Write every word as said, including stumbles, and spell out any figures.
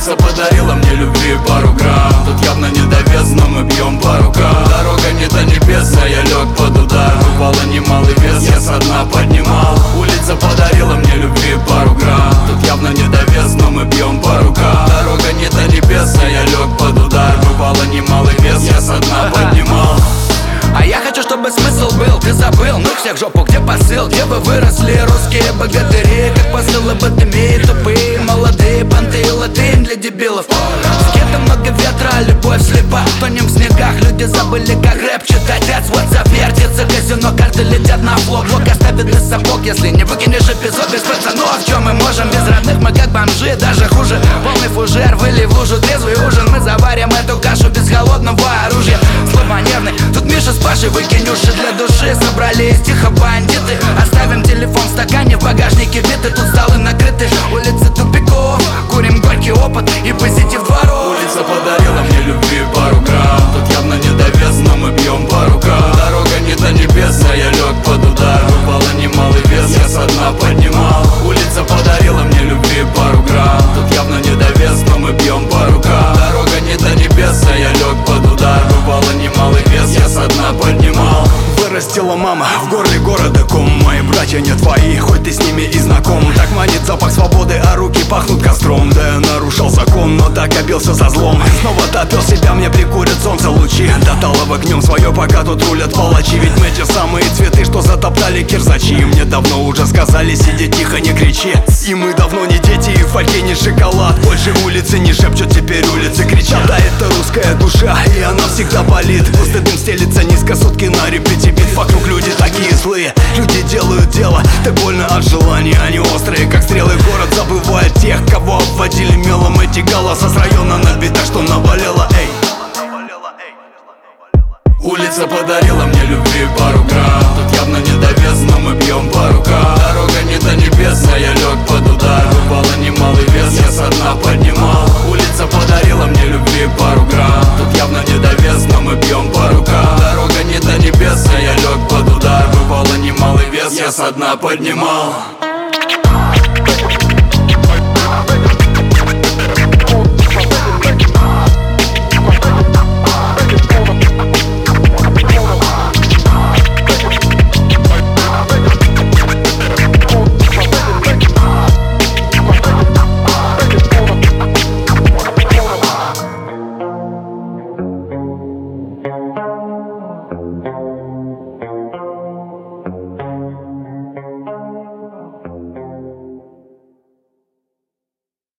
Улица подарила мне любви пару грамм. Тут явно недовес, но мы бьем по рукам. Дорога не до небес, а я лег под удар. Упало немалый вес, я со дна поднимал. Улица подарила мне любви пару грамм. Тут явно недовес, но мы бьем по рукам. Дорога не до небес, а я лег под удар. Упало немалый вес, я со дна поднимал. А я хочу, чтобы смысл был, ты забыл. Ну всех жопу, где посыл, где вы выросли? Русские богатыри, как посылы батареи. Тупые, молодые, понты и латынь для дебилов. В скеты много ветра, любовь слепа. Тонем в снегах, люди забыли, как рэп читать. That's what's up, вертится казино, карты летят на флот. Блок оставит без сапог, если не выкинешь эпизод без пацанов. В чем мы можем без родных, мы как бомжи, даже хуже. Полный фужер, выли в лужу, трезвый ужин. Мы заварим эту кашу без холодного оружия. Слова нервный, тут Миша с Пашей, выкинь уши для души. Собрались тихо бандиты. Оставим телефон в стакане, в багажнике биты. Тут столы накрыты, улицы тупиков. Курим горький опыт и позитив дворов. Улица подарила мне любви пару грамм. Тут явно недовес, но мы бьем по рукам. Дорога не до небес, а я лег под удар. Упало немалый вес, я со дна поднимал. Улица подарила мне любви пару грамм. Тут явно недовес, но мы бьем по рукам. Дорога не до небес, а я лег под удар. Упало немалый вес, я со дна поднимал. Вырастила мама в горле города ком. Мои братья не твои, хоть ты с ними и знаком. Так манит запах свободы, а руки пахнут костром. Да я нарушал закон, но так обился со злом. Снова топил себя, мне прикурят солнце лучи. Доталов огнем свое, пока тут рулят палачи. Ведь мы те самые цветы, что затоптали кирзачи. Мне давно уже сказали, сиди тихо, не кричи. И мы давно не дети, и в фольге не шоколад. Больше улицы не шепчут, теперь улицы кричат. Да, это русская душа, и она всегда болит. Густой дым стелится низко, сутки на репете бит. Вокруг люди такие злые, люди делают дело. Так больно от желания, они острые, как стрелы. Город забывает тех, кого обводили мелом. Эти голоса с района на битах, что наболело, эй. Улица подарила мне любви пару грамм. Тут явно недовес, но мы бьем по рукам. Дорога не до небес, а я лег под удар. Упало немалый вес, я со дна поднимал. Улица подарила мне любви пару грамм. Тут явно недовес, но мы бьем по рукам. Дорога не до небес, а я лег под удар. Упало немалый вес, я со дна поднимал.